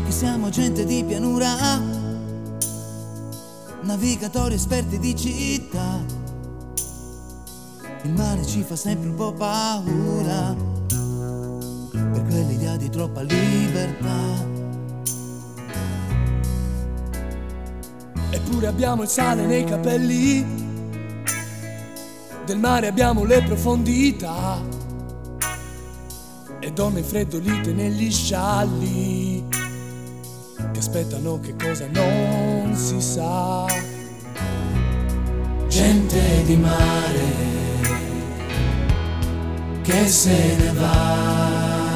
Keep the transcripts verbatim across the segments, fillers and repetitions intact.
che siamo gente di pianura, navigatori esperti di città. Il mare ci fa sempre un po' paura, per quell'idea di troppa libertà. Eppure abbiamo il sale nei capelli, del mare abbiamo le profondità, e donne freddolite negli scialli che aspettano che cosa non si sa. Gente di mare che se ne va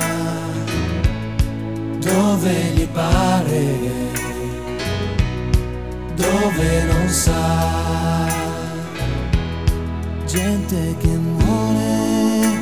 dove gli pare, dove non sa. Gente che muore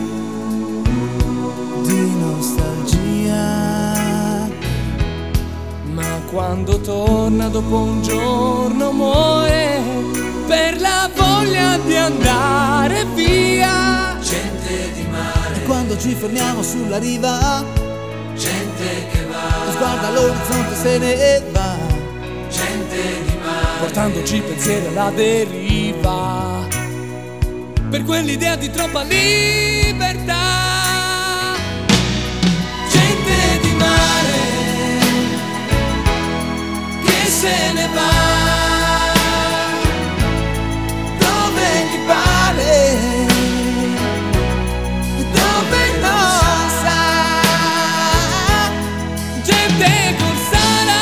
di nostalgia, ma quando torna dopo un giorno muore per la voglia di andare via. Gente di mare, e quando ci fermiamo sulla riva, gente che va, sguarda all'orizzonte se ne va. Gente di mare, portandoci pensieri alla deriva, per quell'idea di troppa libertà. Gente di mare che se ne va dove gli pare, dove non sa. Gente corsara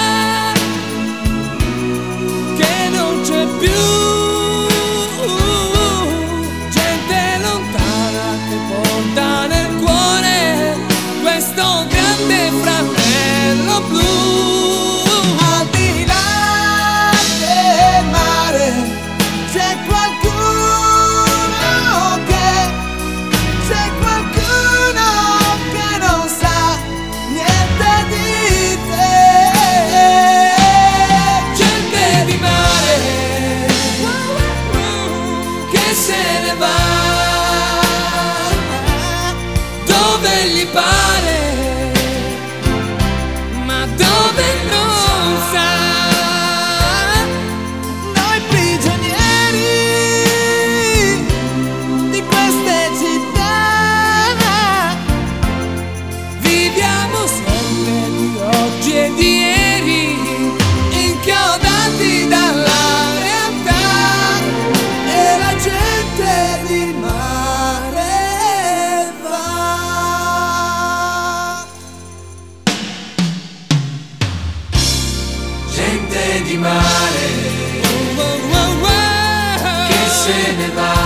che non c'è più, questo grande fratello blu. Al di là del mare c'è qualcuno che, c'è qualcuno che non sa niente di te. Gente di mare che se ne va dove gli pare, Ma dove non sa. noi prigionieri di queste città Viviamo sempre di oggi e di ieri, inchiodati dalla realtà, e la gente di mare va. Gente di mare oh, oh, oh, oh. che se ne va